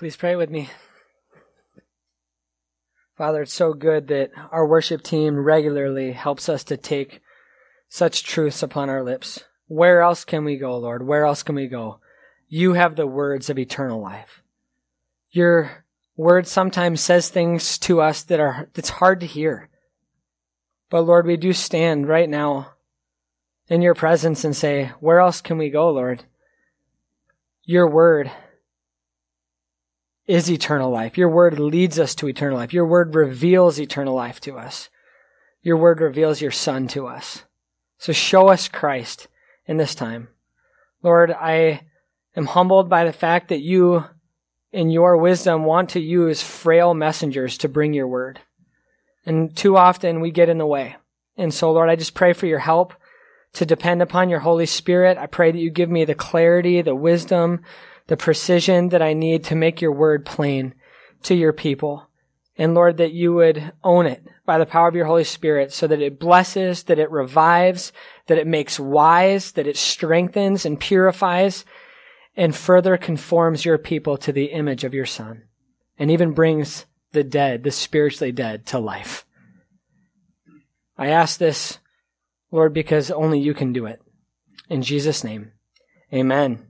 Please pray with me. Father, it's so good that our worship team regularly helps us to take such truths upon our lips. Where else can we go, Lord? Where else can we go? You have the words of eternal life. Your word sometimes says things to us that's hard to hear. But Lord, we do stand right now in your presence and say, where else can we go, Lord? Your word is eternal life. Your word leads us to eternal life. Your word reveals eternal life to us. Your word reveals your Son to us. So show us Christ in this time. Lord, I am humbled by the fact that you, in your wisdom, want to use frail messengers to bring your word. And too often we get in the way. And so, Lord, I just pray for your help to depend upon your Holy Spirit. I pray that you give me the clarity, the wisdom, the precision that I need to make your word plain to your people. And Lord, that you would own it by the power of your Holy Spirit so that it blesses, that it revives, that it makes wise, that it strengthens and purifies, and further conforms your people to the image of your Son, and even brings the dead, the spiritually dead, to life. I ask this, Lord, because only you can do it. In Jesus' name, amen.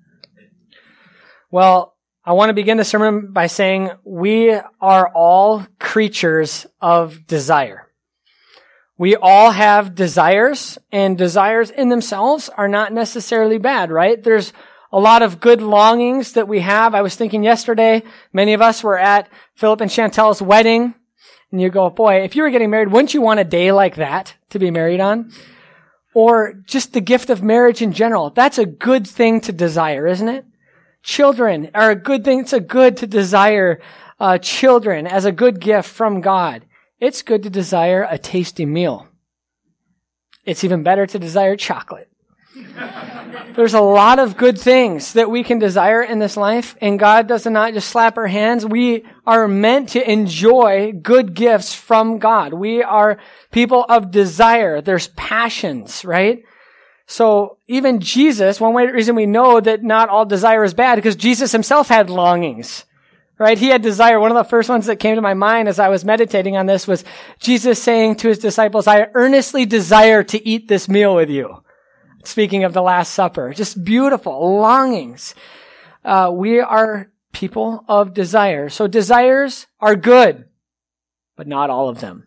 Well, I want to begin the sermon by saying we are all creatures of desire. We all have desires, and desires in themselves are not necessarily bad, right? There's a lot of good longings that we have. I was thinking yesterday, many of us were at Philip and Chantel's wedding, and you go, boy, if you were getting married, wouldn't you want a day like that to be married on? Or just the gift of marriage in general. That's a good thing to desire, isn't it? Children are a good thing. It's a good to desire children as a good gift from God. It's good to desire a tasty meal. It's even better to desire chocolate. There's a lot of good things that we can desire in this life, and God does not just slap our hands. We are meant to enjoy good gifts from God. We are people of desire. There's passions, right? So even Jesus, one reason we know that not all desire is bad, because Jesus himself had longings, right? He had desire. One of the first ones that came to my mind as I was meditating on this was Jesus saying to his disciples, I earnestly desire to eat this meal with you. Speaking of the Last Supper, just beautiful longings. We are people of desire. So desires are good, but not all of them.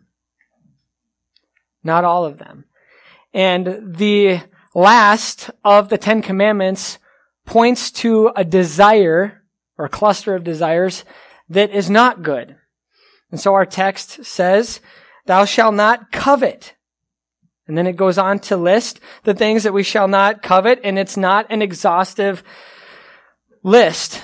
Not all of them. And the last of the 10 Commandments points to a desire or a cluster of desires that is not good. And so our text says, thou shalt not covet. And then it goes on to list the things that we shall not covet, and it's not an exhaustive list.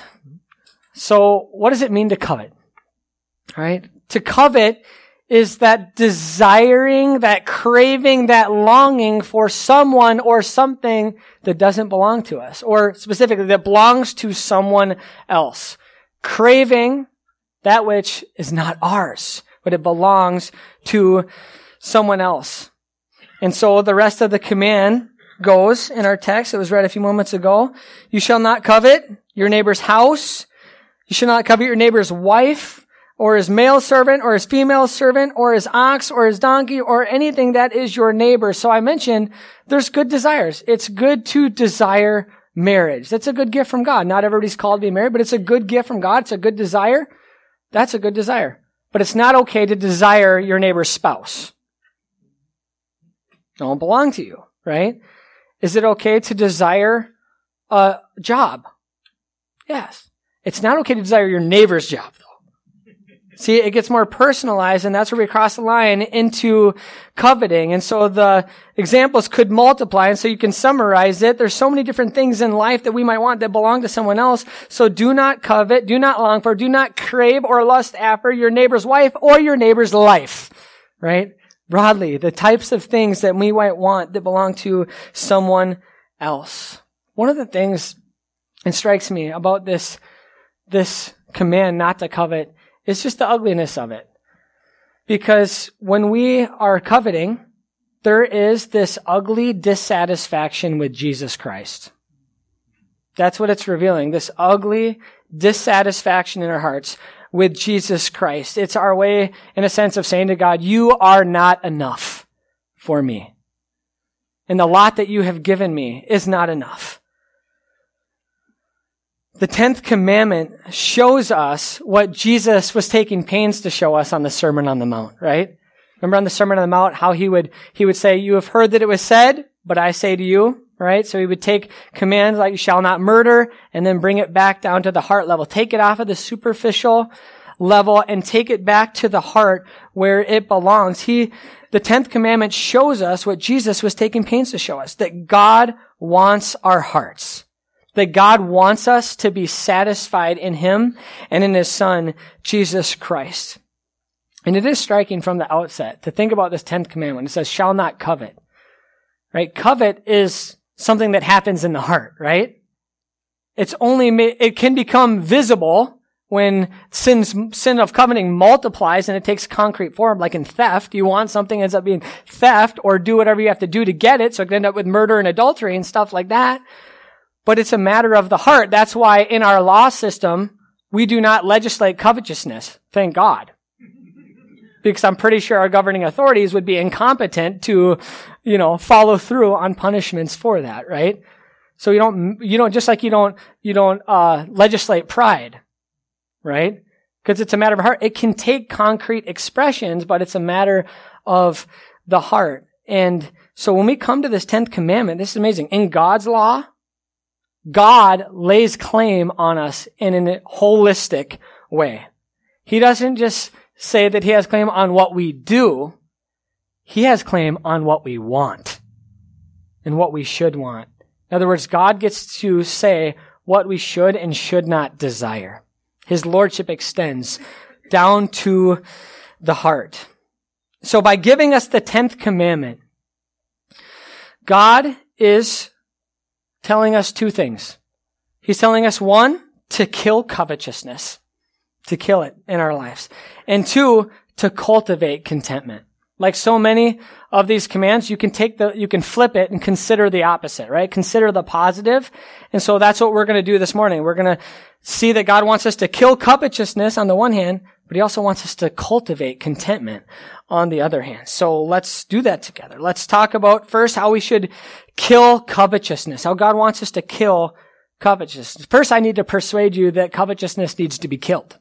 So what does it mean to covet? All right? To covet is that desiring, that craving, that longing for someone or something that doesn't belong to us, or specifically that belongs to someone else. Craving that which is not ours, but it belongs to someone else. And so the rest of the command goes in our text. It was read a few moments ago. You shall not covet your neighbor's house. You shall not covet your neighbor's wife, or his male servant, or his female servant, or his ox, or his donkey, or anything that is your neighbor. So I mentioned there's good desires. It's good to desire marriage. That's a good gift from God. Not everybody's called to be married, but it's a good gift from God. It's a good desire. That's a good desire. But it's not okay to desire your neighbor's spouse. Don't belong to you, right? Is it okay to desire a job? Yes. It's not okay to desire your neighbor's job, though. See, it gets more personalized, and that's where we cross the line into coveting. And so the examples could multiply, and so you can summarize it. There's so many different things in life that we might want that belong to someone else. So do not covet, do not long for, do not crave or lust after your neighbor's wife or your neighbor's life, right? Broadly, the types of things that we might want that belong to someone else. One of the things that strikes me about this command not to covet is just the ugliness of it. Because when we are coveting, there is this ugly dissatisfaction with Jesus Christ. That's what it's revealing. This ugly dissatisfaction in our hearts with Jesus Christ. It's our way, in a sense, of saying to God, you are not enough for me. And the lot that you have given me is not enough. The 10th commandment shows us what Jesus was taking pains to show us on the Sermon on the Mount, right? Remember on the Sermon on the Mount, how he would say, you have heard that it was said, but I say to you, right? So he would take commands like you shall not murder and then bring it back down to the heart level. Take it off of the superficial level and take it back to the heart where it belongs. The 10th commandment shows us what Jesus was taking pains to show us, that God wants our hearts, that God wants us to be satisfied in him and in his Son, Jesus Christ. And it is striking from the outset to think about this 10th commandment. It says, shall not covet, right? Covet is something that happens in the heart, right? It can become visible when sin of coveting multiplies and it takes concrete form, like in theft. You want something, ends up being theft, or do whatever you have to do to get it, so it can end up with murder and adultery and stuff like that. But it's a matter of the heart. That's why in our law system, we do not legislate covetousness. Thank God. Because I'm pretty sure our governing authorities would be incompetent to, follow through on punishments for that, right? So you don't, just like you don't legislate pride, right? Because it's a matter of heart. It can take concrete expressions, but it's a matter of the heart. And so when we come to this 10th commandment, this is amazing. In God's law, God lays claim on us in a holistic way. He doesn't just say that he has claim on what we do. He has claim on what we want and what we should want. In other words, God gets to say what we should and should not desire. His lordship extends down to the heart. So by giving us the 10th commandment, God is telling us two things. He's telling us, one, to kill covetousness, to kill it in our lives. And two, to cultivate contentment. Like so many of these commands, you can flip it and consider the opposite, right? Consider the positive. And so that's what we're going to do this morning. We're going to see that God wants us to kill covetousness on the one hand, but he also wants us to cultivate contentment on the other hand. So let's do that together. Let's talk about first how we should kill covetousness, how God wants us to kill covetousness. First, I need to persuade you that covetousness needs to be killed.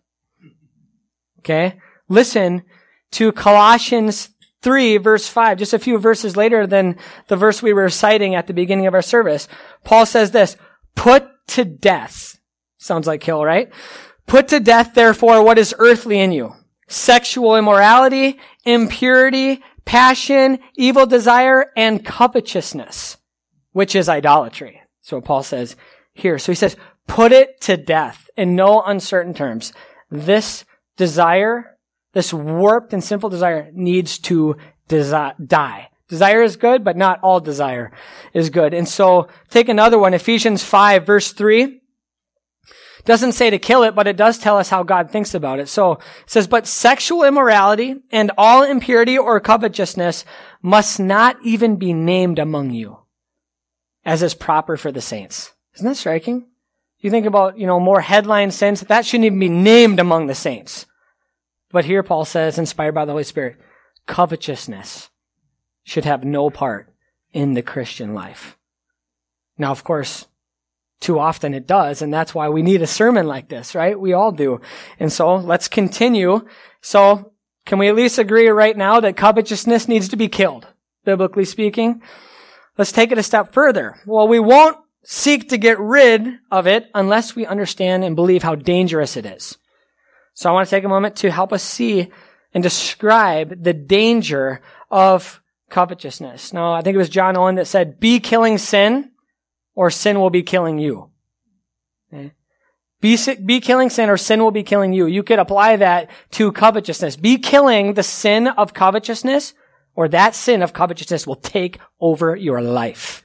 Okay? Listen to Colossians 3, verse 5, just a few verses later than the verse we were citing at the beginning of our service. Paul says this, put to death. Sounds like kill, right? Put to death, therefore, what is earthly in you. Sexual immorality, impurity, passion, evil desire, and covetousness, which is idolatry. So Paul says here. So he says, put it to death in no uncertain terms. This desire, this warped and sinful desire, needs to die. Desire is good, but not all desire is good. And so take another one, Ephesians 5, verse 3. Doesn't say to kill it, but it does tell us how God thinks about it. So it says, but sexual immorality and all impurity or covetousness must not even be named among you, as is proper for the saints. Isn't that striking? You think about, more headline sins, that shouldn't even be named among the saints. But here Paul says, inspired by the Holy Spirit, covetousness should have no part in the Christian life. Now, of course, too often it does, and that's why we need a sermon like this, right? We all do. And so let's continue. So can we at least agree right now that covetousness needs to be killed, biblically speaking? Let's take it a step further. Well, we won't seek to get rid of it unless we understand and believe how dangerous it is. So I want to take a moment to help us see and describe the danger of covetousness. Now, I think it was John Owen that said, be killing sin, or sin will be killing you. Okay? Be killing sin, or sin will be killing you. You could apply that to covetousness. Be killing the sin of covetousness, or that sin of covetousness will take over your life.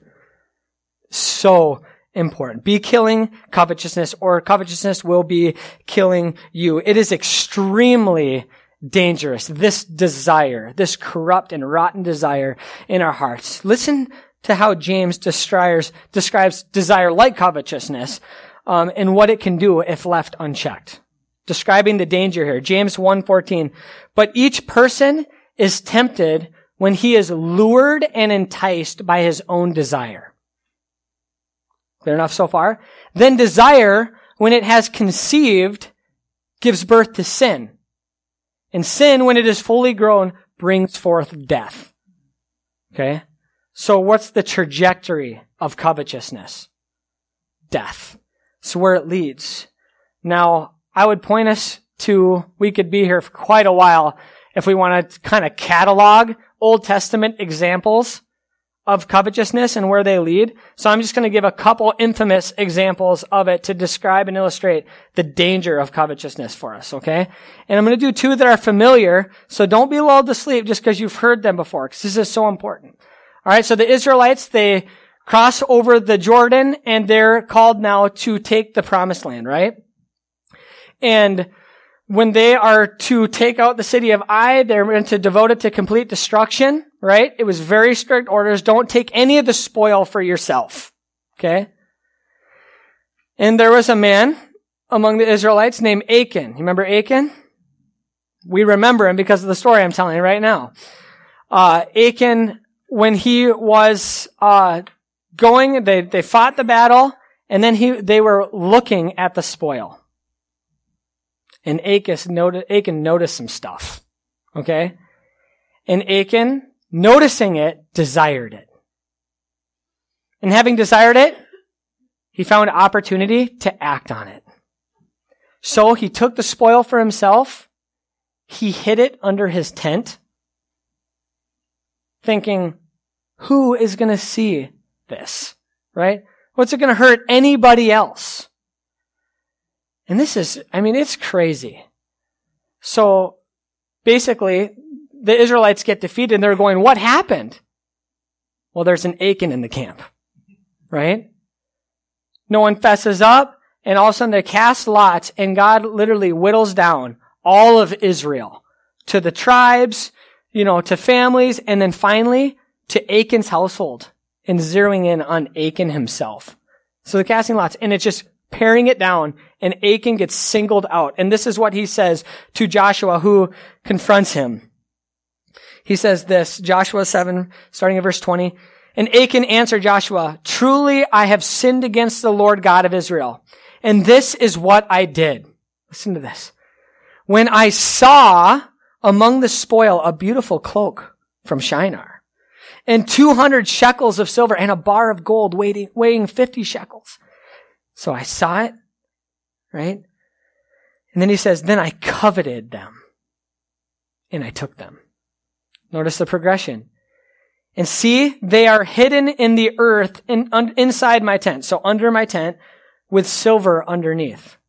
So important. Be killing covetousness, or covetousness will be killing you. It is extremely dangerous, this desire, this corrupt and rotten desire in our hearts. Listen to how James describes desire like covetousness. and what it can do if left unchecked. Describing the danger here. James 1:14. But each person is tempted when he is lured and enticed by his own desire. Clear enough so far? Then desire, when it has conceived, gives birth to sin. And sin, when it is fully grown, brings forth death. Okay? So what's the trajectory of covetousness? Death. So where it leads. Now, I would point us to, we could be here for quite a while if we want to kind of catalog Old Testament examples of covetousness and where they lead. So I'm just going to give a couple infamous examples of it to describe and illustrate the danger of covetousness for us, okay? And I'm going to do two that are familiar, so don't be lulled to sleep just because you've heard them before, because this is so important. All right, so the Israelites, they cross over the Jordan, and they're called now to take the promised land, right? And when they are to take out the city of Ai, they're going to devote it to complete destruction, right? It was very strict orders. Don't take any of the spoil for yourself, okay? And there was a man among the Israelites named Achan. You remember Achan? We remember him because of the story I'm telling you right now. Achan, when he was going, they fought the battle, and then they were looking at the spoil. And Achan noticed some stuff, okay? And Achan, noticing it, desired it. And having desired it, he found opportunity to act on it. So he took the spoil for himself. He hid it under his tent, thinking, who is going to see this, right? What's it going to hurt anybody else? And this is, it's crazy. So basically, the Israelites get defeated and they're going, what happened? Well, there's an Achan in the camp, right? No one fesses up, and all of a sudden they cast lots, and God literally whittles down all of Israel to the tribes, to families, and then finally to Achan's household, and zeroing in on Achan himself. So they're casting lots, and it's just paring it down, and Achan gets singled out. And this is what he says to Joshua, who confronts him. He says this, Joshua 7, starting at verse 20. And Achan answered Joshua, truly I have sinned against the Lord God of Israel, and this is what I did. Listen to this. When I saw among the spoil a beautiful cloak from Shinar, and 200 shekels of silver, and a bar of gold weighing 50 shekels. So I saw it, right? And then he says, then I coveted them, and I took them. Notice the progression. And see, they are hidden in the earth inside my tent, so under my tent, with silver underneath.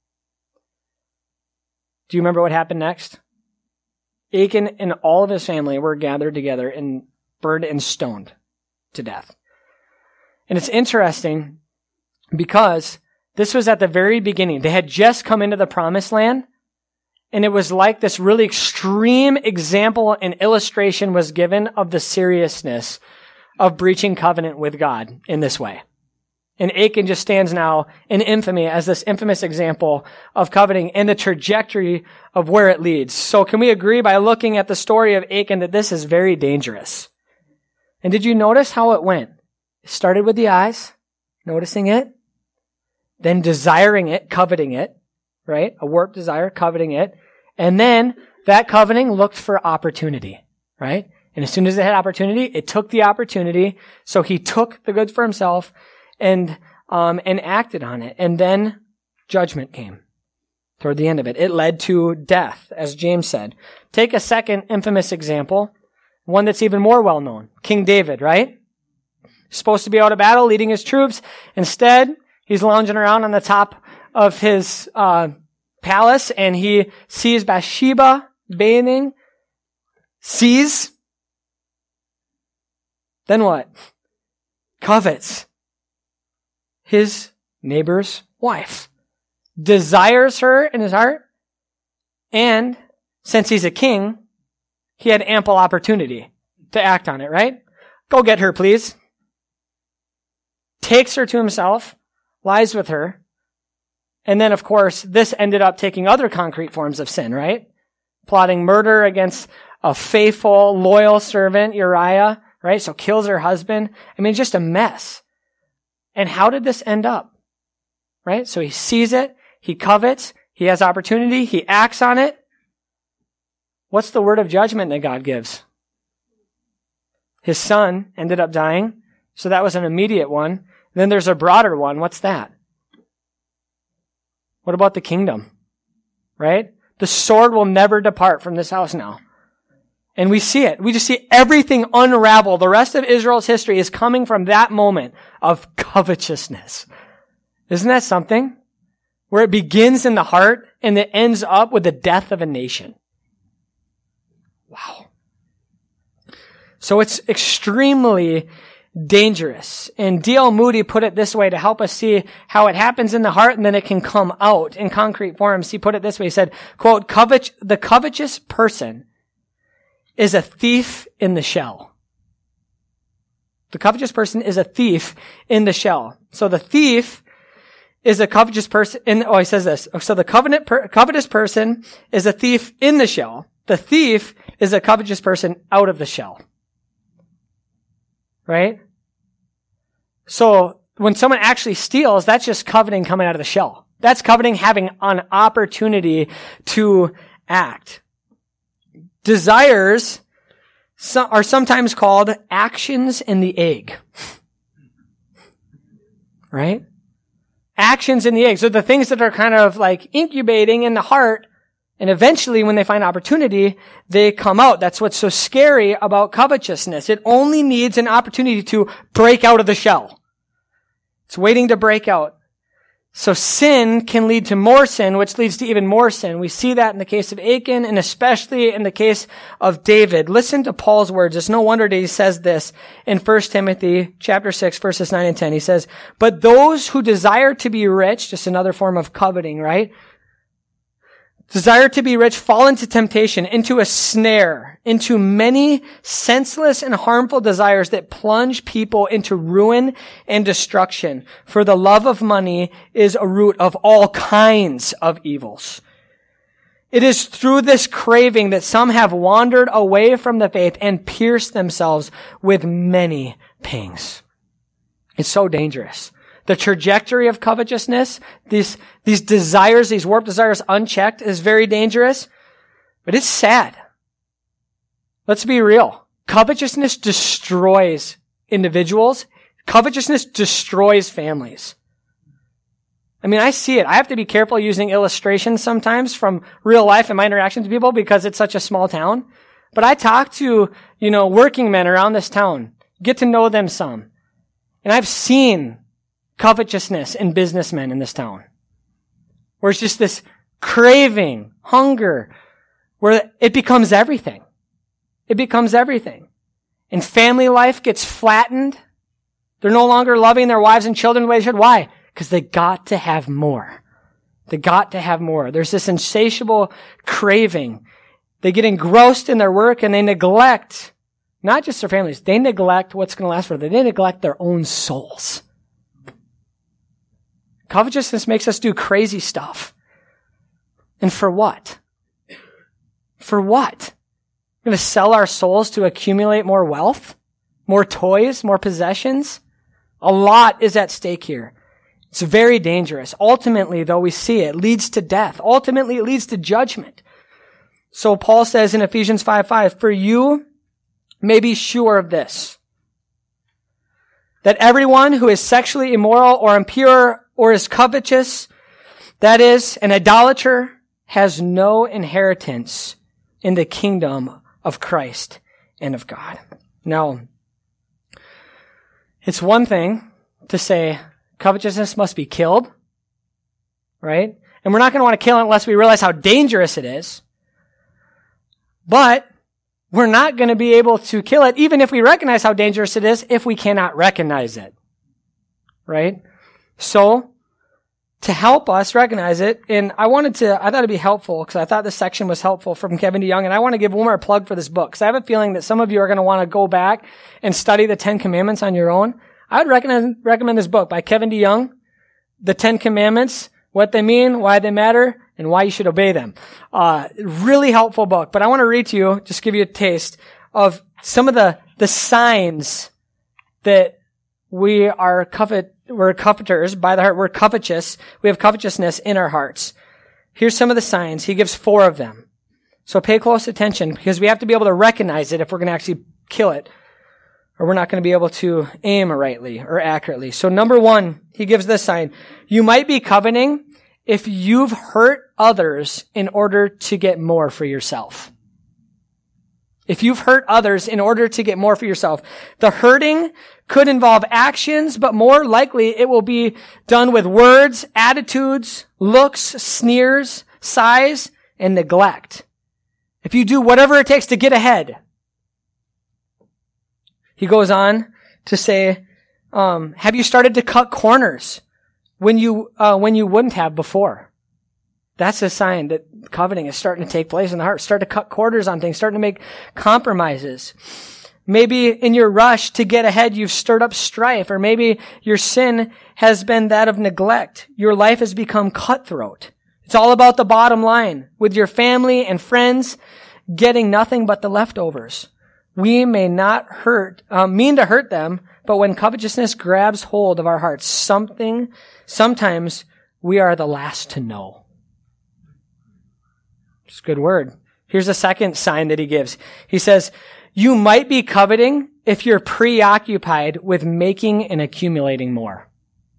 Do you remember what happened next? Achan and all of his family were gathered together and burned and stoned to death. And it's interesting because this was at the very beginning. They had just come into the promised land, and it was like this really extreme example and illustration was given of the seriousness of breaching covenant with God in this way. And Achan just stands now in infamy as this infamous example of coveting and the trajectory of where it leads. So can we agree by looking at the story of Achan that this is very dangerous? And did you notice how it went? It started with the eyes, noticing it, then desiring it, coveting it, right? A warped desire, coveting it. And then that coveting looked for opportunity, right? And as soon as it had opportunity, it took the opportunity. So he took the goods for himself and acted on it. And then judgment came toward the end of it. It led to death, as James said. Take a second infamous example, one that's even more well known. King David, right? Supposed to be out of battle, leading his troops. Instead, he's lounging around on the top of his palace, and he sees Bathsheba bathing. Sees. Then what? Covets his neighbor's wife. Desires her in his heart. And since he's a king, he had ample opportunity to act on it, right? Go get her, please. Takes her to himself, lies with her, And then, of course, this ended up taking other concrete forms of sin, right? Plotting murder against a faithful, loyal servant, Uriah, right? So kills her husband. I mean, just a mess. And how did this end up? Right? So he sees it, he covets, he has opportunity, he acts on it. What's the word of judgment that God gives? His son ended up dying, so that was an immediate one. Then there's a broader one. What's that? What about the kingdom? Right? The sword will never depart from this house now. And we see it. We just see everything unravel. The rest of Israel's history is coming from that moment of covetousness. Isn't that something? Where it begins in the heart and it ends up with the death of a nation. Wow. So it's extremely dangerous. And D.L. Moody put it this way to help us see how it happens in the heart and then it can come out in concrete forms. He put it this way. He said, quote, the covetous person is a thief in the shell. The covetous person is a thief in the shell. So the thief is a covetous person. He says this. So the covetous person is a thief in the shell. The thief is a covetous person out of the shell. Right? So when someone actually steals, that's just coveting coming out of the shell. That's coveting having an opportunity to act. Desires are sometimes called actions in the egg. Right? Actions in the egg. So the things that are kind of like incubating in the heart, and eventually when they find opportunity, they come out. That's what's so scary about covetousness. It only needs an opportunity to break out of the shell. It's waiting to break out. So sin can lead to more sin, which leads to even more sin. We see that in the case of Achan and especially in the case of David. Listen to Paul's words. It's no wonder that he says this in 1 Timothy chapter 6, verses 9 and 10. He says, but those who desire to be rich, just another form of coveting, right? Desire to be rich, fall into temptation, into a snare, into many senseless and harmful desires that plunge people into ruin and destruction. For the love of money is a root of all kinds of evils. It is through this craving that some have wandered away from the faith and pierced themselves with many pangs. It's so dangerous. The trajectory of covetousness, these desires, these warped desires unchecked is very dangerous, but it's sad. Let's be real. Covetousness destroys individuals. Covetousness destroys families. I mean, I see it. I have to be careful using illustrations sometimes from real life and my interaction with people because it's such a small town. But I talk to, working men around this town, get to know them some. And I've seen covetousness in businessmen in this town. Where it's just this craving, hunger, where it becomes everything. It becomes everything. And family life gets flattened. They're no longer loving their wives and children the way they should. Why? Because they got to have more. They got to have more. There's this insatiable craving. They get engrossed in their work and they neglect not just their families. They neglect what's going to last for them. They neglect their own souls. Covetousness makes us do crazy stuff. And for what? For what? We're going to sell our souls to accumulate more wealth? More toys? More possessions? A lot is at stake here. It's very dangerous. Ultimately, though, we see it leads to death. Ultimately, it leads to judgment. So Paul says in Ephesians 5:5, for you may be sure of this, that everyone who is sexually immoral or impure or is covetous, that is, an idolater, has no inheritance in the kingdom of Christ and of God. Now, it's one thing to say covetousness must be killed, right? And we're not going to want to kill it unless we realize how dangerous it is. But we're not going to be able to kill it, even if we recognize how dangerous it is, if we cannot recognize it, right? So, to help us recognize it, and I thought it'd be helpful, because I thought this section was helpful from Kevin DeYoung, and I want to give one more plug for this book, because I have a feeling that some of you are going to want to go back and study the 10 Commandments on your own. I would recommend this book by Kevin DeYoung, The 10 Commandments, what they mean, why they matter, and why you should obey them. Really helpful book. But I want to read to you, just give you a taste of some of the signs that we're coveters by the heart. We're covetous. We have covetousness in our hearts. Here's some of the signs. He gives 4 of them. So pay close attention because we have to be able to recognize it if we're going to actually kill it, or we're not going to be able to aim rightly or accurately. So number 1, he gives this sign. You might be coveting if you've hurt others in order to get more for yourself. If you've hurt others in order to get more for yourself. The hurting could involve actions, but more likely it will be done with words, attitudes, looks, sneers, sighs, and neglect. If you do whatever it takes to get ahead. He goes on to say, have you started to cut corners when you wouldn't have before? That's a sign that coveting is starting to take place in the heart. Start to cut corners on things, starting to make compromises. Maybe in your rush to get ahead, you've stirred up strife, or maybe your sin has been that of neglect. Your life has become cutthroat. It's all about the bottom line. With your family and friends getting nothing but the leftovers. We may not mean to hurt them, but when covetousness grabs hold of our hearts, sometimes we are the last to know. It's a good word. Here's a second sign that he gives. He says, you might be coveting if you're preoccupied with making and accumulating more.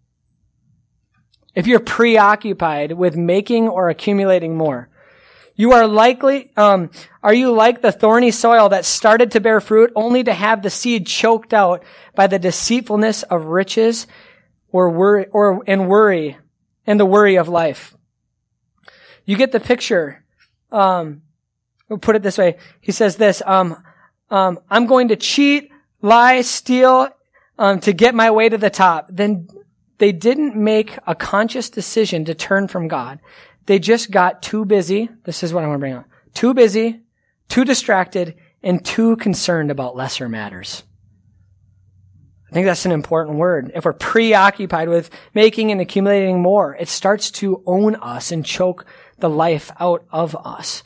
If you're preoccupied with making or accumulating more. You are likely, are you like the thorny soil that started to bear fruit only to have the seed choked out by the deceitfulness of riches and the worry of life? You get the picture. We'll put it this way. He says this, I'm going to cheat, lie, steal, to get my way to the top. Then they didn't make a conscious decision to turn from God. They just got too busy. This is what I want to bring up. Too busy, too distracted, and too concerned about lesser matters. I think that's an important word. If we're preoccupied with making and accumulating more, it starts to own us and choke the life out of us.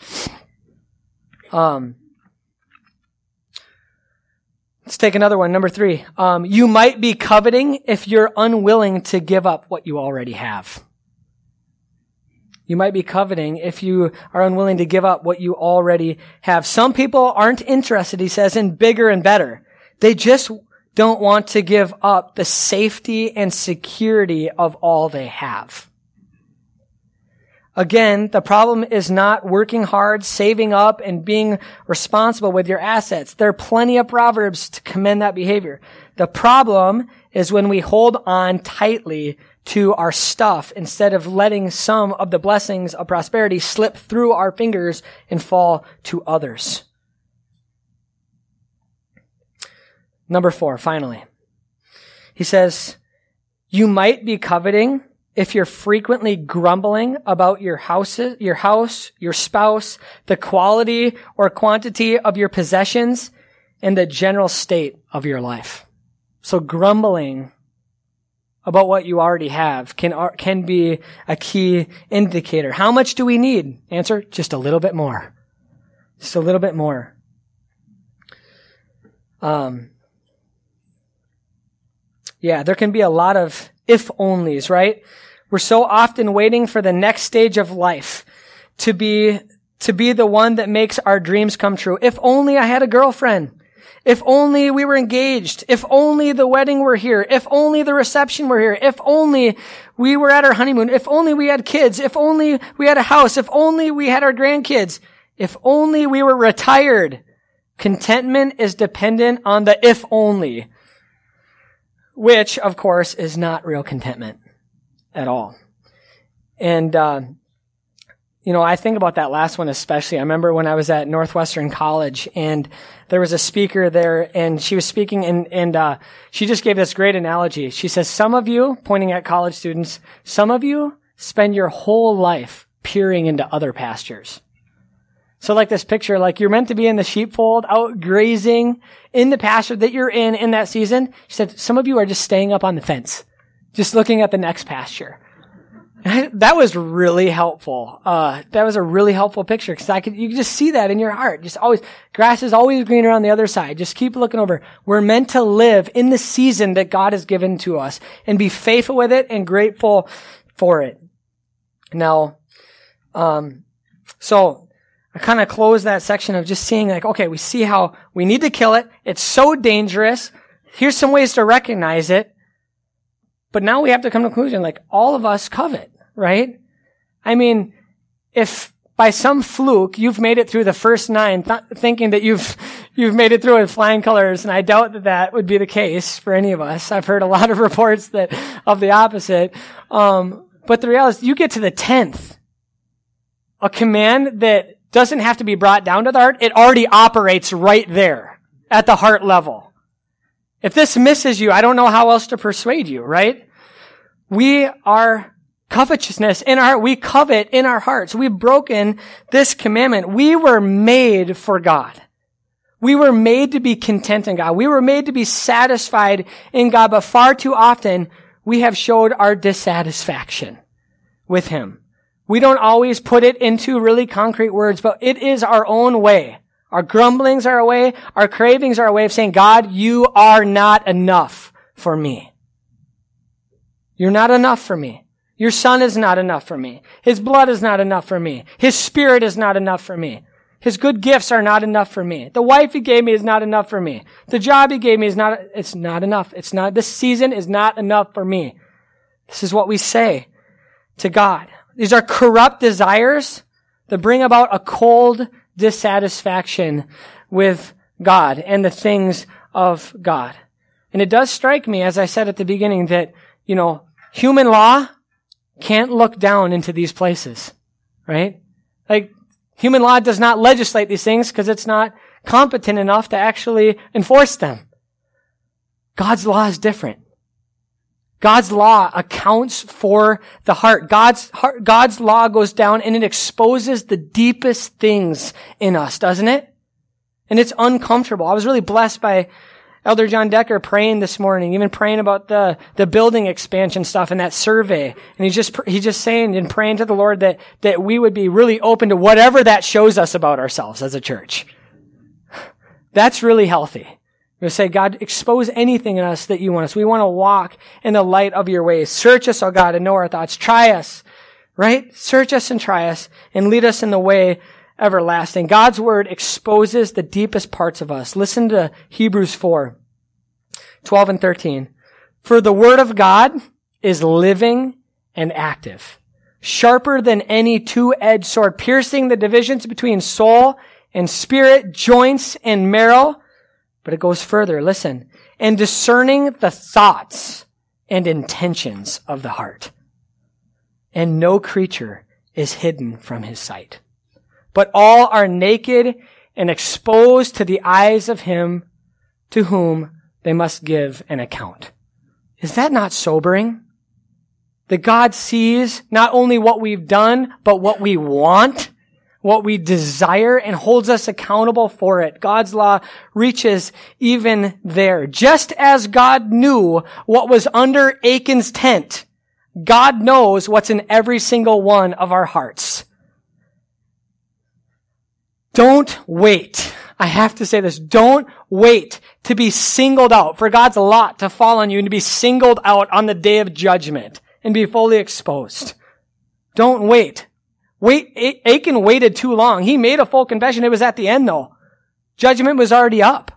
Let's take another one. Number 3. You might be coveting if you're unwilling to give up what you already have. You might be coveting if you are unwilling to give up what you already have. Some people aren't interested, he says, in bigger and better. They just don't want to give up the safety and security of all they have. Again, the problem is not working hard, saving up, and being responsible with your assets. There are plenty of proverbs to commend that behavior. The problem is when we hold on tightly to our stuff instead of letting some of the blessings of prosperity slip through our fingers and fall to others. Number 4, finally. He says, you might be coveting if you're frequently grumbling about your house, your spouse, the quality or quantity of your possessions, and the general state of your life. So grumbling about what you already have can be a key indicator. How much do we need? Answer, just a little bit more. Just a little bit more. There can be a lot of if-onlys, right? We're so often waiting for the next stage of life to be the one that makes our dreams come true. If only I had a girlfriend. If only we were engaged. If only the wedding were here. If only the reception were here. If only we were at our honeymoon. If only we had kids. If only we had a house. If only we had our grandkids. If only we were retired. Contentment is dependent on the if only, which, of course, is not real contentment at all. And, I think about that last one especially. I remember when I was at Northwestern College and there was a speaker there and she was speaking and she just gave this great analogy. She says, some of you, pointing at college students, some of you spend your whole life peering into other pastures. So like this picture, like you're meant to be in the sheepfold, out grazing in the pasture that you're in that season. She said, some of you are just staying up on the fence, just looking at the next pasture. That was really helpful. That was a really helpful picture because you could just see that in your heart. Just always, grass is always greener on the other side. Just keep looking over. We're meant to live in the season that God has given to us and be faithful with it and grateful for it. Now, so I kind of close that section of just seeing like, okay, we see how we need to kill it. It's so dangerous. Here's some ways to recognize it. But now we have to come to the conclusion, like all of us covet, right? I mean, if by some fluke you've made it through the first 9 thinking that you've made it through with flying colors, and I doubt that would be the case for any of us. I've heard a lot of reports of the opposite. But the reality is you get to the 10th, a command that doesn't have to be brought down to the heart. It already operates right there at the heart level. If this misses you, I don't know how else to persuade you, right? We are covetousness in our heart. We covet in our hearts. We've broken this commandment. We were made for God. We were made to be content in God. We were made to be satisfied in God, but far too often we have showed our dissatisfaction with Him. We don't always put it into really concrete words, but it is our own way. Our grumblings are a way, our cravings are a way of saying, God, you are not enough for me. You're not enough for me. Your Son is not enough for me. His blood is not enough for me. His Spirit is not enough for me. His good gifts are not enough for me. The wife He gave me is not enough for me. The job He gave me it's not enough. This season is not enough for me. This is what we say to God. These are corrupt desires that bring about a cold dissatisfaction with God and the things of God. And it does strike me, as I said at the beginning, that, human law can't look down into these places, right? Like, human law does not legislate these things because it's not competent enough to actually enforce them. God's law is different. God's law accounts for the heart. God's law goes down and it exposes the deepest things in us, doesn't it? And it's uncomfortable. I was really blessed by Elder John Decker praying this morning, even praying about the building expansion stuff and that survey. And he's just saying and praying to the Lord that we would be really open to whatever that shows us about ourselves as a church. That's really healthy. We say, God, expose anything in us that you want us. We want to walk in the light of your ways. Search us, O God, and know our thoughts. Try us, right? Search us and try us and lead us in the way everlasting. God's word exposes the deepest parts of us. Listen to Hebrews 4:12 and 13. For the word of God is living and active, sharper than any two-edged sword, piercing the divisions between soul and spirit, joints and marrow. But it goes further, listen, and discerning the thoughts and intentions of the heart. And no creature is hidden from His sight, but all are naked and exposed to the eyes of Him to whom they must give an account. Is that not sobering? That God sees not only what we've done, but what we want, what we desire, and holds us accountable for it. God's law reaches even there. Just as God knew what was under Achan's tent, God knows what's in every single one of our hearts. Don't wait. I have to say this. Don't wait to be singled out, for God's lot to fall on you and to be singled out on the day of judgment and be fully exposed. Don't wait. Achan waited too long. He made a full confession. It was at the end, though. Judgment was already up.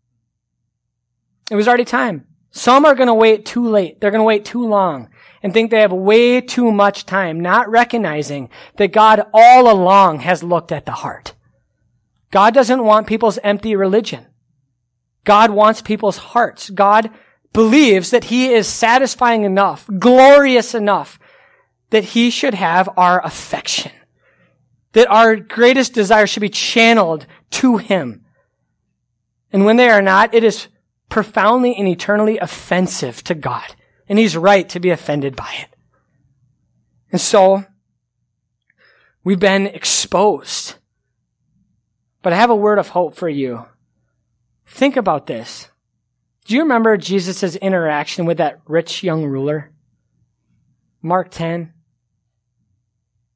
It was already time. Some are going to wait too late. They're going to wait too long and think they have way too much time, not recognizing that God all along has looked at the heart. God doesn't want people's empty religion. God wants people's hearts. God believes that He is satisfying enough, glorious enough, that He should have our affection, that our greatest desire should be channeled to Him. And when they are not, it is profoundly and eternally offensive to God. And He's right to be offended by it. And so, we've been exposed. But I have a word of hope for you. Think about this. Do you remember Jesus' interaction with that rich young ruler? Mark 10.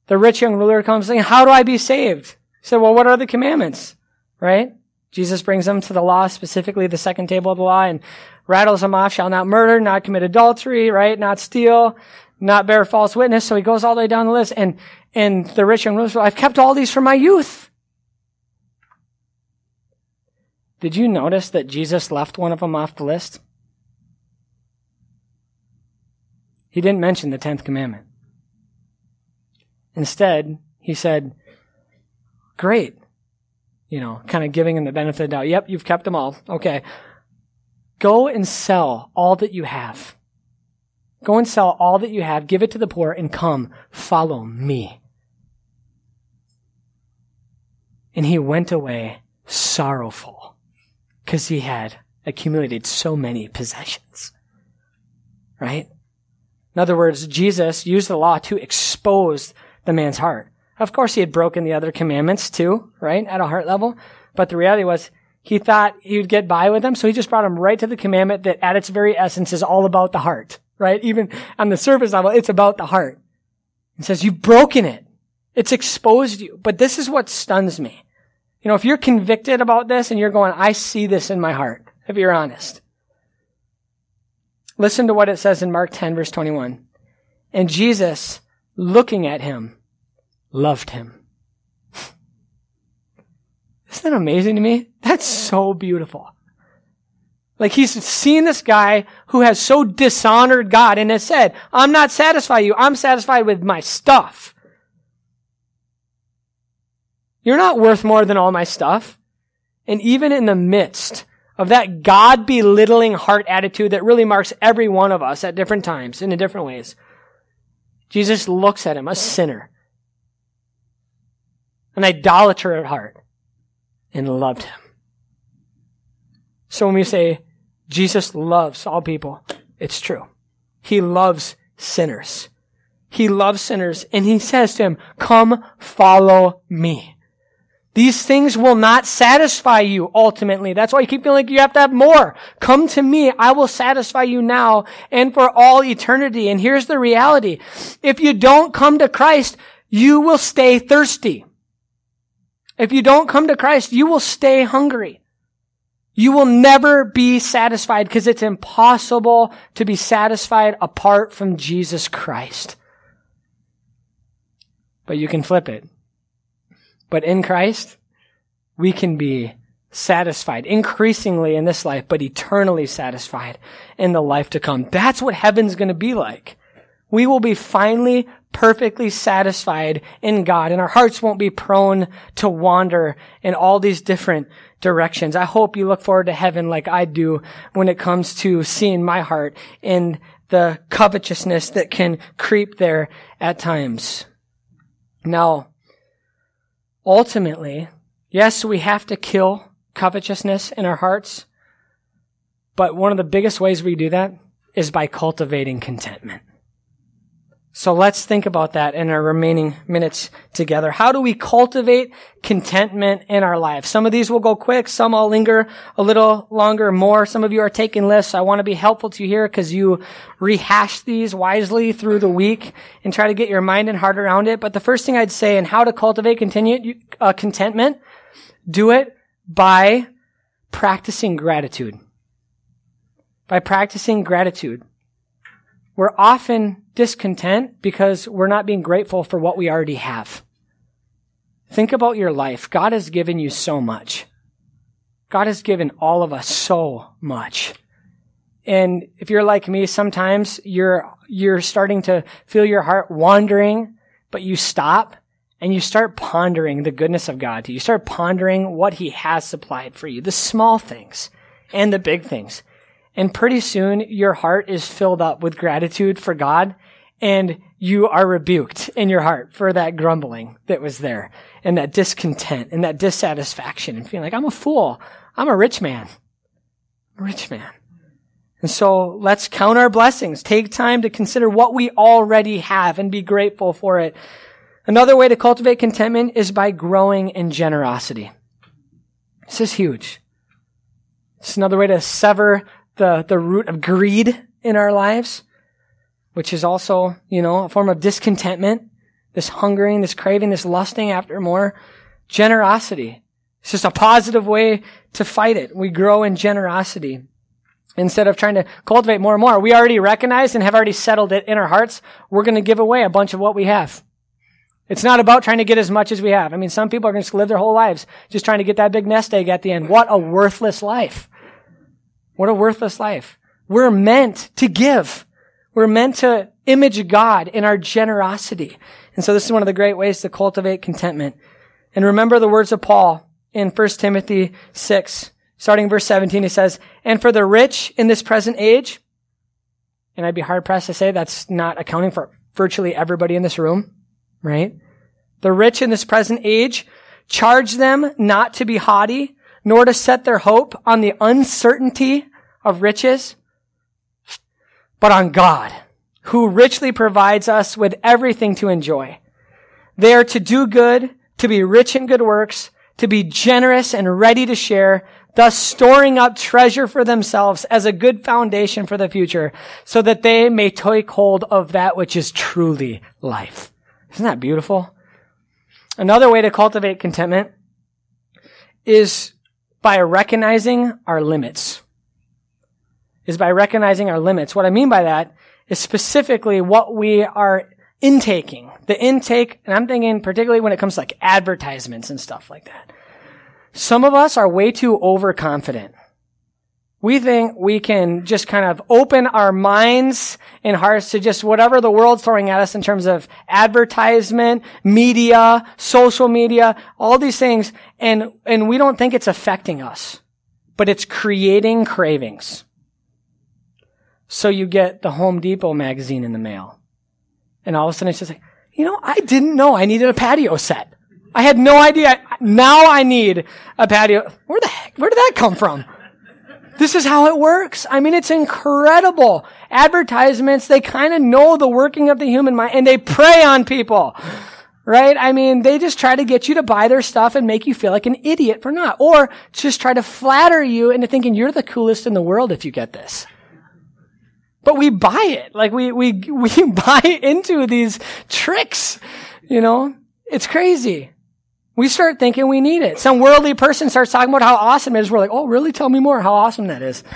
The rich young ruler comes saying, how do I be saved? He said, well, what are the commandments? Right? Jesus brings them to the law, specifically the second table of the law, and rattles them off. Shall not murder, not commit adultery, right? Not steal, not bear false witness. So he goes all the way down the list. And the rich young ruler says, I've kept all these from my youth. Did you notice that Jesus left one of them off the list? He didn't mention the 10th commandment. Instead, he said, great. Kind of giving him the benefit of the doubt. Yep, you've kept them all. Okay. Go and sell all that you have. Go and sell all that you have, give it to the poor, and come, follow me. And he went away sorrowful because he had accumulated so many possessions. Right? In other words, Jesus used the law to expose the man's heart. Of course, he had broken the other commandments too, right, at a heart level. But the reality was, he thought he would get by with them, so he just brought him right to the commandment that at its very essence is all about the heart, right? Even on the surface level, it's about the heart. It says, you've broken it. It's exposed you. But this is what stuns me. If you're convicted about this and you're going, I see this in my heart, if you're honest. Listen to what it says in Mark 10, verse 21. And Jesus, looking at him, loved him. Isn't that amazing to me? That's so beautiful. Like he's seen this guy who has so dishonored God and has said, I'm not satisfied with you. I'm satisfied with my stuff. You're not worth more than all my stuff. And even in the midst of that God-belittling heart attitude that really marks every one of us at different times and in different ways, Jesus looks at him, a sinner, an idolater at heart, and loved him. So when we say Jesus loves all people, it's true. He loves sinners. He loves sinners, and he says to him, come follow me. These things will not satisfy you ultimately. That's why you keep feeling like you have to have more. Come to me. I will satisfy you now and for all eternity. And here's the reality. If you don't come to Christ, you will stay thirsty. If you don't come to Christ, you will stay hungry. You will never be satisfied because it's impossible to be satisfied apart from Jesus Christ. But you can flip it. But in Christ, we can be satisfied increasingly in this life, but eternally satisfied in the life to come. That's what heaven's going to be like. We will be finally perfectly satisfied in God, and our hearts won't be prone to wander in all these different directions. I hope you look forward to heaven like I do when it comes to seeing my heart and the covetousness that can creep there at times. Now, ultimately, yes, we have to kill covetousness in our hearts, but one of the biggest ways we do that is by cultivating contentment. So let's think about that in our remaining minutes together. How do we cultivate contentment in our lives? Some of these will go quick. Some I'll linger a little longer, more. Some of you are taking lists. I want to be helpful to you here because you rehash these wisely through the week and try to get your mind and heart around it. But the first thing I'd say in how to cultivate contentment, do it by practicing gratitude. By practicing gratitude. We're often discontent because we're not being grateful for what we already have. Think about your life. God has given you so much. God has given all of us so much. And if you're like me, sometimes you're starting to feel your heart wandering, but you stop and you start pondering the goodness of God. You start pondering what He has supplied for you, the small things and the big things. And pretty soon, your heart is filled up with gratitude for God, and you are rebuked in your heart for that grumbling that was there, and that discontent, and that dissatisfaction, and feeling like, I'm a fool. I'm a rich man. I'm a rich man. And so let's count our blessings. Take time to consider what we already have and be grateful for it. Another way to cultivate contentment is by growing in generosity. This is huge. It's another way to sever the root of greed in our lives, which is also, a form of discontentment, this hungering, this craving, this lusting after more. Generosity. It's just a positive way to fight it. We grow in generosity instead of trying to cultivate more and more. We already recognize and have already settled it in our hearts. We're going to give away a bunch of what we have. It's not about trying to get as much as we have. I mean, some people are going to live their whole lives just trying to get that big nest egg at the end. What a worthless life. What a worthless life. We're meant to give. We're meant to image God in our generosity. And so this is one of the great ways to cultivate contentment. And remember the words of Paul in 1 Timothy 6, starting verse 17, he says, "And for the rich in this present age," and I'd be hard pressed to say that's not accounting for virtually everybody in this room, right? "The rich in this present age, charge them not to be haughty, nor to set their hope on the uncertainty of riches, but on God, who richly provides us with everything to enjoy. They are to do good, to be rich in good works, to be generous and ready to share, thus storing up treasure for themselves as a good foundation for the future, so that they may take hold of that which is truly life." Isn't that beautiful? Another way to cultivate contentment is by recognizing our limits. What I mean by that is specifically what we are intaking. The intake, and I'm thinking particularly when it comes to like advertisements and stuff like that. Some of us are way too overconfident. We think we can just kind of open our minds and hearts to just whatever the world's throwing at us in terms of advertisement, media, social media, all these things, and we don't think it's affecting us, but it's creating cravings. So you get the Home Depot magazine in the mail, and all of a sudden it's just like, I didn't know I needed a patio set. I had no idea. Now I need a patio. Where did that come from? This is how it works. I mean, it's incredible. Advertisements, they kind of know the working of the human mind, and they prey on people, right? I mean, they just try to get you to buy their stuff and make you feel like an idiot for not, or just try to flatter you into thinking you're the coolest in the world if you get this. But we buy it. Like we buy into these tricks, It's crazy. We start thinking we need it. Some worldly person starts talking about how awesome it is. We're like, oh, really? Tell me more how awesome that is.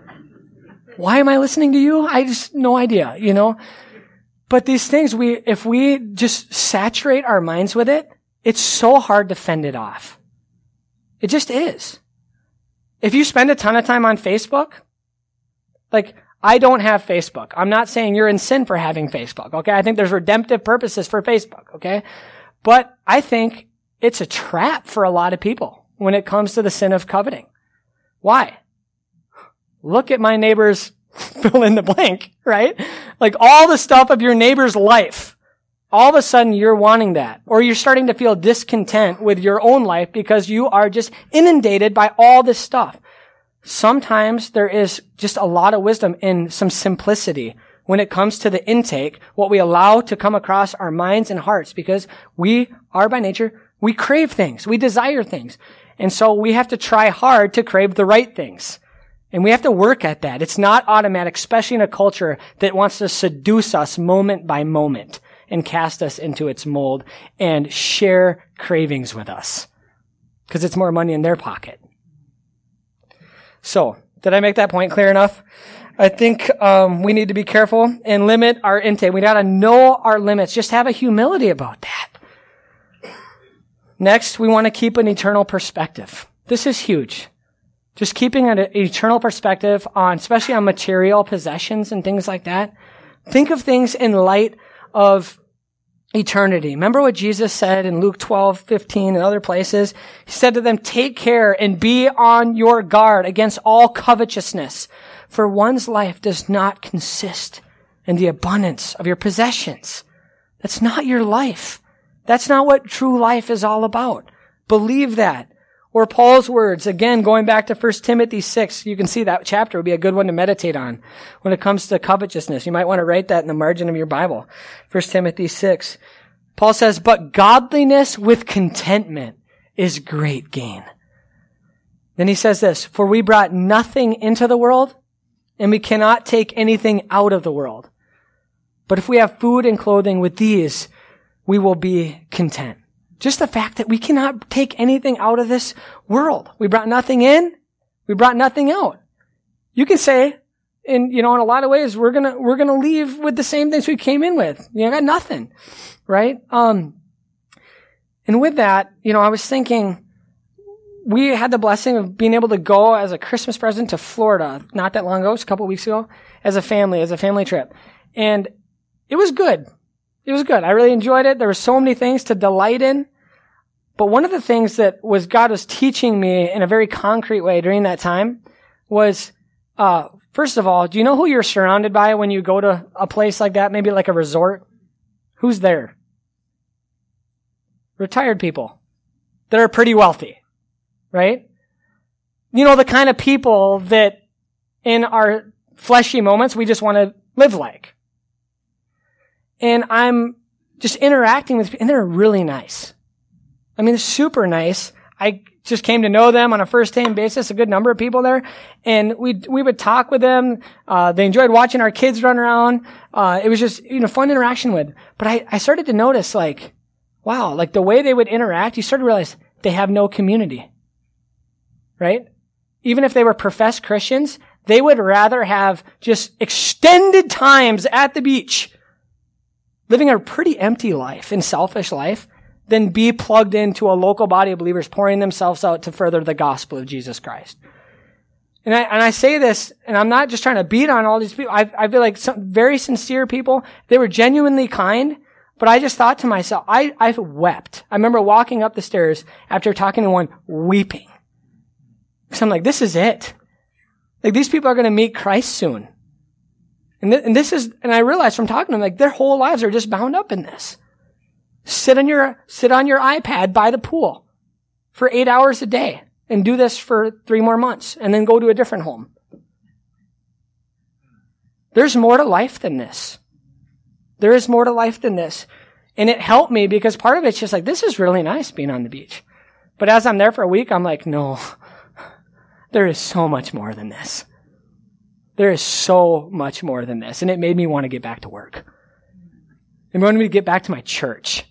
Why am I listening to you? I just, no idea, But these things, if we just saturate our minds with it, it's so hard to fend it off. It just is. If you spend a ton of time on Facebook, like, I don't have Facebook. I'm not saying you're in sin for having Facebook, okay? I think there's redemptive purposes for Facebook, okay? But I think it's a trap for a lot of people when it comes to the sin of coveting. Why? Look at my neighbor's fill in the blank, right? Like all the stuff of your neighbor's life. All of a sudden you're wanting that. Or you're starting to feel discontent with your own life because you are just inundated by all this stuff. Sometimes there is just a lot of wisdom in some simplicity when it comes to the intake, what we allow to come across our minds and hearts, because we are by nature, we crave things, we desire things. And so we have to try hard to crave the right things. And we have to work at that. It's not automatic, especially in a culture that wants to seduce us moment by moment and cast us into its mold and share cravings with us because it's more money in their pocket. So, did I make that point clear enough? I think we need to be careful and limit our intake. We got to know our limits. Just have a humility about that. Next, we want to keep an eternal perspective. This is huge. Just keeping an eternal perspective on, especially on material possessions and things like that. Think of things in light of eternity. Remember what Jesus said in Luke 12:15 and other places? He said to them, "Take care and be on your guard against all covetousness, for one's life does not consist in the abundance of your possessions." That's not your life. That's not what true life is all about. Believe that. Or Paul's words, again, going back to 1 Timothy 6, you can see that chapter would be a good one to meditate on when it comes to covetousness. You might want to write that in the margin of your Bible. 1 Timothy 6. Paul says, "But godliness with contentment is great gain." Then he says this, "For we brought nothing into the world, and we cannot take anything out of the world. But if we have food and clothing, with these we will be content. Just the fact that we cannot take anything out of this world. We brought nothing in. We brought nothing out. You can say, in a lot of ways, we're gonna leave with the same things we came in with. Got nothing, right? And with that, I was thinking, we had the blessing of being able to go as a Christmas present to Florida not that long ago, just a couple of weeks ago, as a family trip. And it was good. It was good. I really enjoyed it. There were so many things to delight in. But one of the things that God was teaching me in a very concrete way during that time was, first of all, do you know who you're surrounded by when you go to a place like that, maybe like a resort? Who's there? Retired people that are pretty wealthy, right? The kind of people that in our fleshy moments we just want to live like. And I'm just interacting with people, and they're really nice. I mean, they're super nice. I just came to know them on a first-name basis, a good number of people there. And we would talk with them. They enjoyed watching our kids run around. It was just, fun interaction with. But I started to notice, wow, the way they would interact, you start to realize they have no community. Right? Even if they were professed Christians, they would rather have just extended times at the beach, living a pretty empty life and selfish life, than be plugged into a local body of believers pouring themselves out to further the gospel of Jesus Christ. And I say this, and I'm not just trying to beat on all these people. I feel like some very sincere people. They were genuinely kind, but I just thought to myself, I've wept. I remember walking up the stairs after talking to one, weeping. Because I'm like, this is it. These people are going to meet Christ soon. And I realized from talking to them, their whole lives are just bound up in this. Sit on your iPad by the pool for 8 hours a day and do this for 3 more months and then go to a different home. There's more to life than this. There is more to life than this. And it helped me because part of it's just this is really nice being on the beach. But as I'm there for a week, I'm like, no, there is so much more than this. There is so much more than this. And it made me want to get back to work. It wanted me to get back to my church.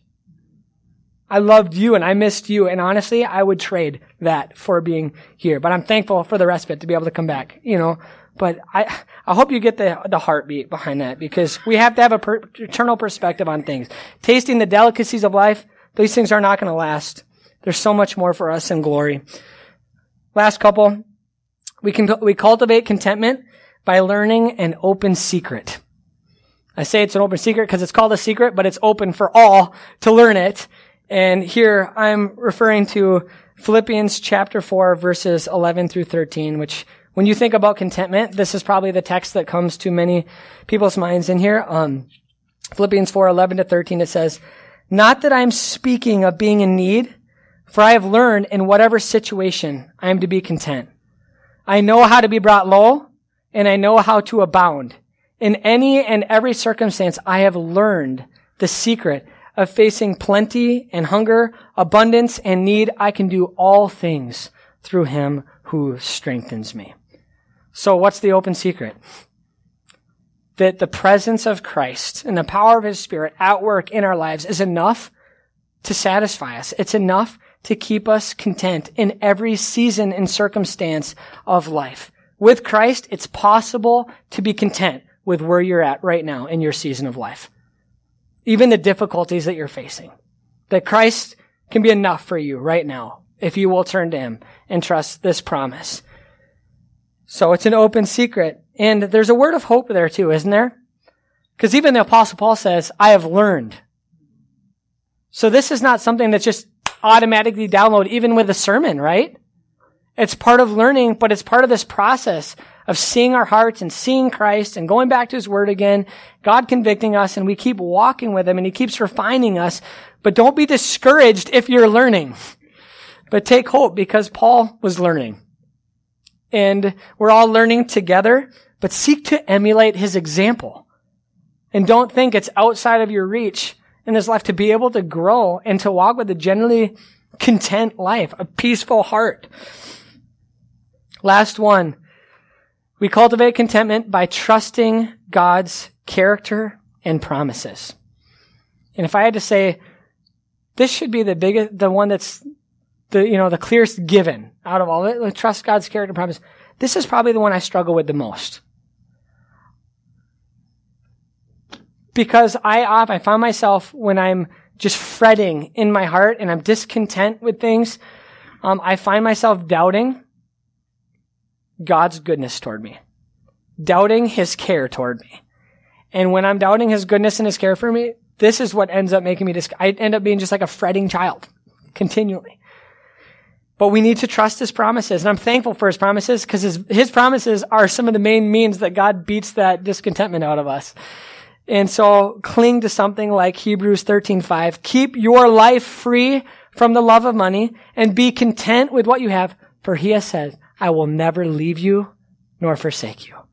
I loved you and I missed you. And honestly, I would trade that for being here. But I'm thankful for the respite to be able to come back, But I hope you get the heartbeat behind that, because we have to have eternal perspective on things. Tasting the delicacies of life, these things are not going to last. There's so much more for us in glory. Last couple, we cultivate contentment by learning an open secret. I say it's an open secret because it's called a secret, but it's open for all to learn it. And here I'm referring to Philippians chapter 4, verses 11 through 13, which when you think about contentment, this is probably the text that comes to many people's minds in here. Philippians 4, 11 to 13, it says, "Not that I'm speaking of being in need, for I have learned in whatever situation I am to be content. I know how to be brought low, and I know how to abound. In any and every circumstance, I have learned the secret of facing plenty and hunger, abundance and need. I can do all things through him who strengthens me." So what's the open secret? That the presence of Christ and the power of his Spirit at work in our lives is enough to satisfy us. It's enough to keep us content in every season and circumstance of life. With Christ, it's possible to be content with where you're at right now in your season of life. Even the difficulties that you're facing. That Christ can be enough for you right now if you will turn to him and trust this promise. So it's an open secret. And there's a word of hope there too, isn't there? Because even the Apostle Paul says, I have learned. So this is not something that's just automatically downloaded even with a sermon, right? It's part of learning, but it's part of this process of seeing our hearts and seeing Christ and going back to his word again, God convicting us, and we keep walking with him and he keeps refining us. But don't be discouraged if you're learning. But take hope because Paul was learning. And we're all learning together, but seek to emulate his example. And don't think it's outside of your reach in this life to be able to grow and to walk with a generally content life, a peaceful heart. Last one. We cultivate contentment by trusting God's character and promises. And if I had to say, this should be the one that's the clearest given out of all of it, like trust God's character and promise, this is probably the one I struggle with the most. Because I find myself when I'm just fretting in my heart and I'm discontent with things, I find myself doubting God's goodness toward me, doubting his care toward me. And when I'm doubting his goodness and his care for me, this is what ends up making me I end up being just like a fretting child continually. But we need to trust his promises. And I'm thankful for his promises because his promises are some of the main means that God beats that discontentment out of us. And so cling to something like Hebrews 13:5. Keep your life free from the love of money and be content with what you have. For he has said, I will never leave you nor forsake you.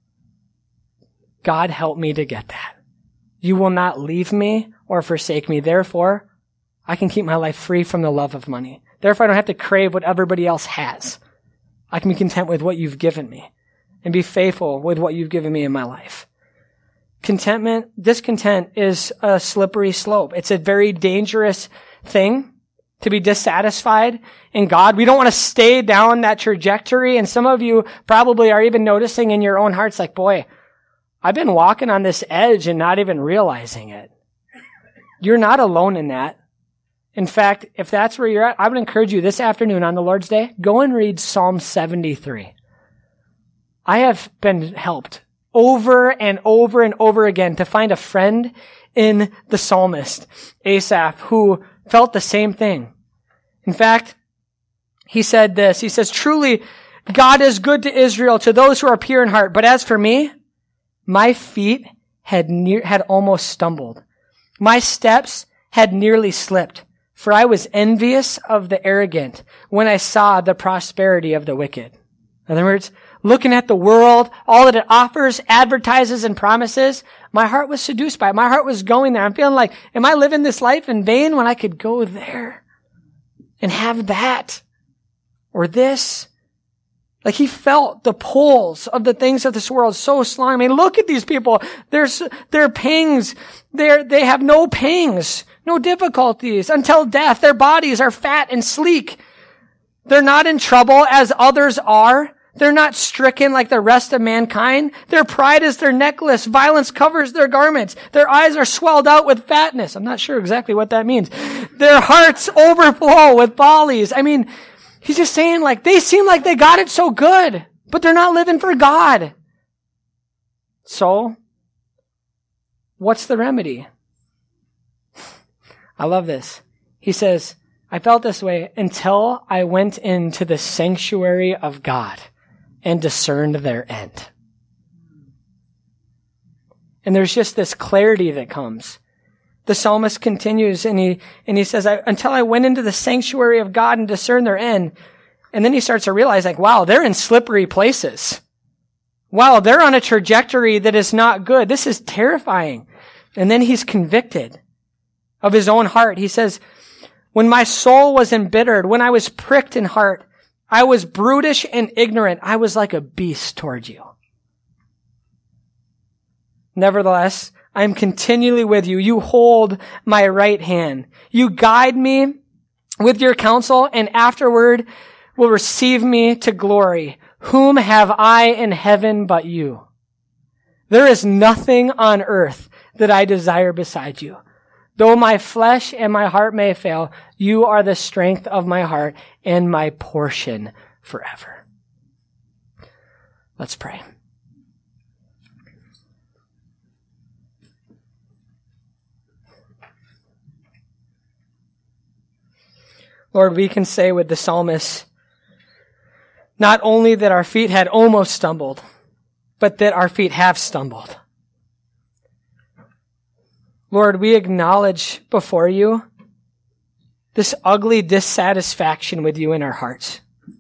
God help me to get that. You will not leave me or forsake me. Therefore, I can keep my life free from the love of money. Therefore, I don't have to crave what everybody else has. I can be content with what you've given me and be faithful with what you've given me in my life. Discontent is a slippery slope. It's a very dangerous thing to be dissatisfied in God. We don't want to stay down that trajectory. And some of you probably are even noticing in your own hearts, like, boy, I've been walking on this edge and not even realizing it. You're not alone in that. In fact, if that's where you're at, I would encourage you this afternoon on the Lord's Day, go and read Psalm 73. I have been helped over and over and over again to find a friend in the psalmist, Asaph, who felt the same thing. In fact, he said this, he says, truly, God is good to Israel, to those who are pure in heart. But as for me, my feet had almost stumbled. My steps had nearly slipped, for I was envious of the arrogant when I saw the prosperity of the wicked. In other words, looking at the world, all that it offers, advertises, and promises, my heart was seduced by it. My heart was going there. I'm feeling like, am I living this life in vain when I could go there and have that or this? Like he felt the pulls of the things of this world so strong. I mean, look at these people. Their pangs, they have no pangs, no difficulties until death. Their bodies are fat and sleek. They're not in trouble as others are. They're not stricken like the rest of mankind. Their pride is their necklace. Violence covers their garments. Their eyes are swelled out with fatness. I'm not sure exactly what that means. Their hearts overflow with follies. I mean, he's just saying like, they seem like they got it so good, but they're not living for God. So, what's the remedy? I love this. He says, I felt this way until I went into the sanctuary of God and discerned their end. And there's just this clarity that comes. The psalmist continues and he says, until I went into the sanctuary of God and discerned their end. And then he starts to realize like, wow, they're in slippery places. Wow, they're on a trajectory that is not good. This is terrifying. And then he's convicted of his own heart. He says, when my soul was embittered, when I was pricked in heart, I was brutish and ignorant. I was like a beast toward you. Nevertheless, I am continually with you. You hold my right hand. You guide me with your counsel, and afterward will receive me to glory. Whom have I in heaven but you? There is nothing on earth that I desire beside you. Though my flesh and my heart may fail, you are the strength of my heart and my portion forever. Let's pray. Lord, we can say with the psalmist, not only that our feet had almost stumbled, but that our feet have stumbled. Lord, we acknowledge before you this ugly dissatisfaction with you in our hearts.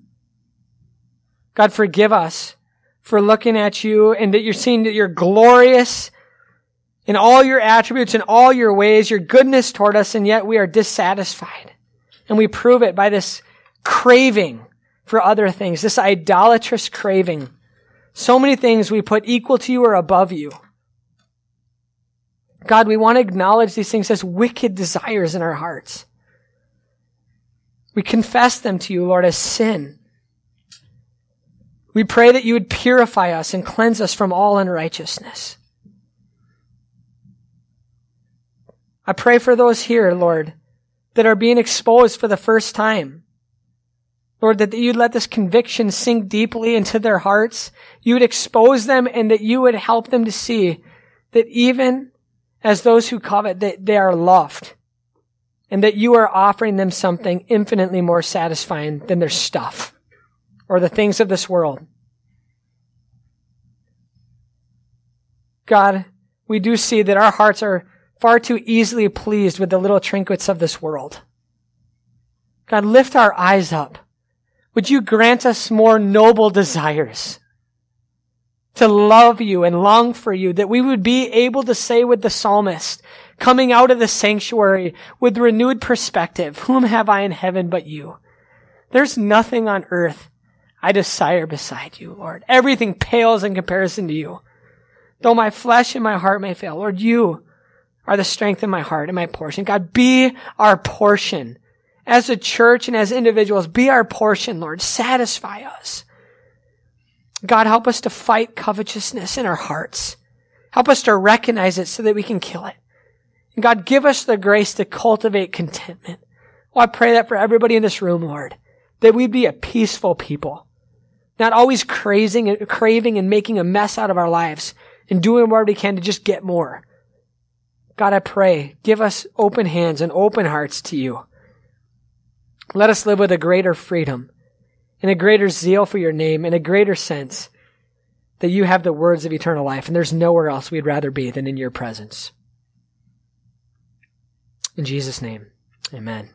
God, forgive us for looking at you and that you're seeing that you're glorious in all your attributes, in all your ways, your goodness toward us, and yet we are dissatisfied. And we prove it by this craving for other things, this idolatrous craving. So many things we put equal to you or above you. God, we want to acknowledge these things as wicked desires in our hearts. We confess them to you, Lord, as sin. We pray that you would purify us and cleanse us from all unrighteousness. I pray for those here, Lord, that are being exposed for the first time. Lord, that you'd let this conviction sink deeply into their hearts. You would expose them and that you would help them to see that even as those who covet, that they are loved and that you are offering them something infinitely more satisfying than their stuff or the things of this world. God, we do see that our hearts are far too easily pleased with the little trinkets of this world. God, lift our eyes up. Would you grant us more noble desires to love you and long for you, that we would be able to say with the psalmist, coming out of the sanctuary with renewed perspective, whom have I in heaven but you? There's nothing on earth I desire beside you, Lord. Everything pales in comparison to you. Though my flesh and my heart may fail, Lord, you are the strength of my heart and my portion. God, be our portion. As a church and as individuals, be our portion, Lord. Satisfy us. God, help us to fight covetousness in our hearts. Help us to recognize it so that we can kill it. And God, give us the grace to cultivate contentment. Oh, I pray that for everybody in this room, Lord, that we'd be a peaceful people, not always craving and making a mess out of our lives and doing what we can to just get more. God, I pray, give us open hands and open hearts to you. Let us live with a greater freedom and a greater zeal for your name and a greater sense that you have the words of eternal life and there's nowhere else we'd rather be than in your presence. In Jesus' name, amen.